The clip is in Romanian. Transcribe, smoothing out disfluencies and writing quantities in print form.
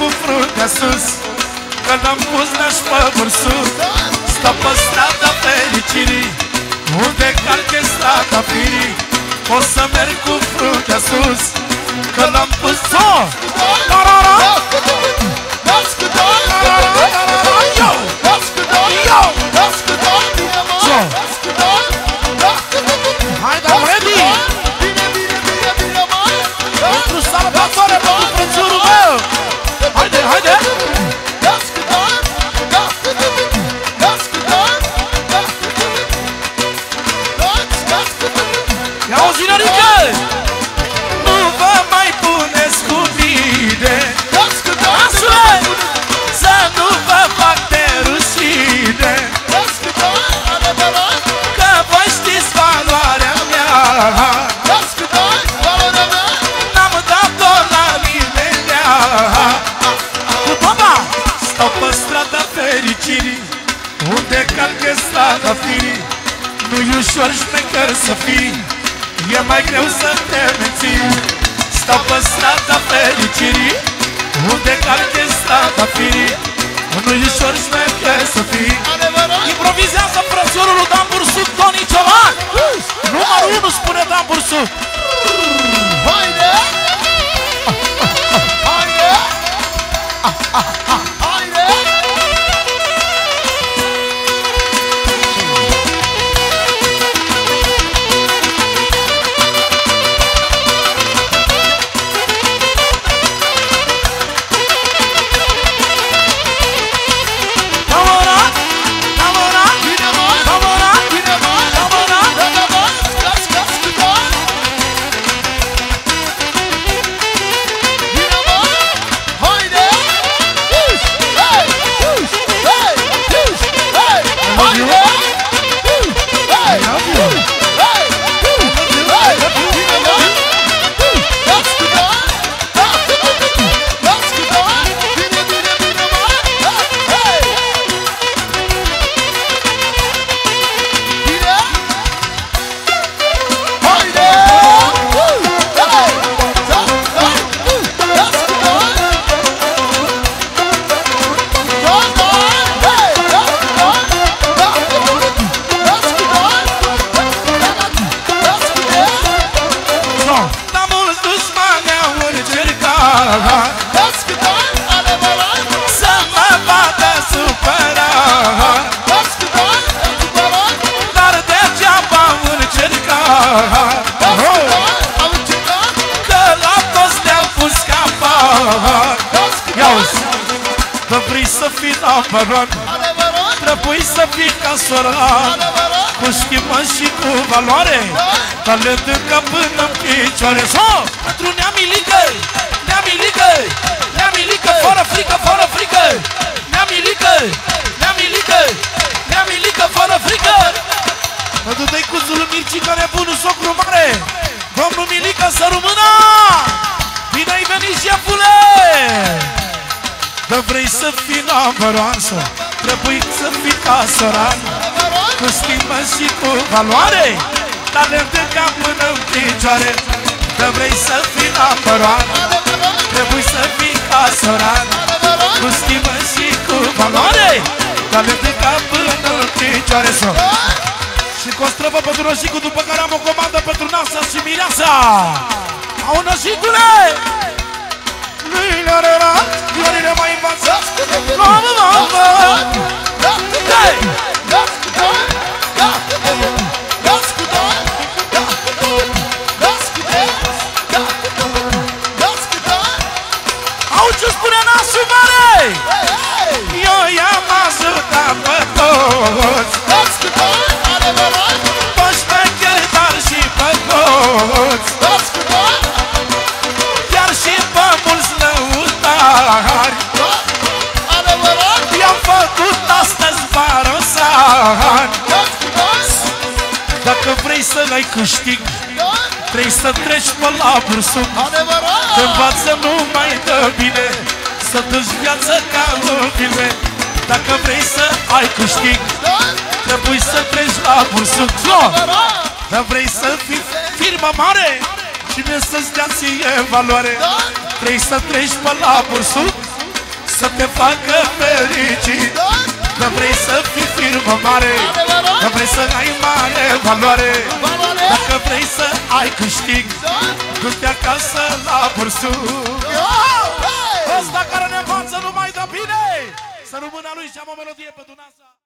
cu fruntea sus, că n-am pus naș pe bursuc. Stau pe strada fericirii, unde calce strada firii. O să merg cu fruntea sus, că n-am pus-o. Hai, dar ready! Pentru salvatoare, pentru frățiorul meu! Haide, haide! Ia o zinărică! Nu vă mai puneți cu mine, Asule! Să nu vă fac de rușine, că voi știți valoarea mea. N-am dat-o la nimeni. Cu toba! Stau pe strada fericirii, unde calcă strada firii. Nu-i ușor șmecher să fii, e mai greu să te menții. Stau pe strada fericirii, unde calcă strada firii. Nu-i ușor șmecher să fii. Improvizează frățiorul lui Dan Bursuc, Toni Ciolan. Numărul 1 spune Dan Bursuc. Haide! Haide! Haide! Să mă vadă supărat, dar degeaba am încercat, că la toți le-am pus capat. Ia-uzi, că vrei să fii number 1, trebuie să fii ca Soran, cu stimă și cu valoare, talent încă până-n picioare. Pentru Neamilică, Neamilică, Neamilică, fără frică, fără frică. Neamilică, Neamilică, Neamilică, fără frică. Pentru tăicuțul Mircii, care bunul socru mare, domnul Milică, să rămână. Bine ai venit, șefule. Că vrei să fii număroasă, trebuie să fii ca Soran, cu stimă și cu valoare, talent de cap până-n picioare. Că vrei să fii număroasă, trebuie să fii ca Soran, cu stimă și cu valoare, talent de cap până-n picioare. Și cu o străvă pentru Nășicu, după care am o comandă pentru Nasa și Mireasa. Au, Nășicule! Florile mai învață. Au, ce spune nasul mare? Eu i-am ajutat pe toți, pe șmecheri, dar și pe toți, chiar și pe mulți lăutari. I-am făcut astăzi barosani. Dacă vrei să ai câștig, trebuie să treci pe la Bursuc. Te-nvață numai de bine, să duci viață ca în filme. Dacă vrei să ai câștig, trebuie să treci la Bursuc. Dar vrei să fii firmă mare și mie să-ți dea ție valoare, trebuie să treci pe la Bursuc. să te facă fericit. Că vrei să fii firmă mare, că vrei să ai mare valoare, dacă vrei să ai câștig, du-te acasă la bursuc. Ăsta care ne învață numai de bine, să rămână lui și am o melodie pentru NASA.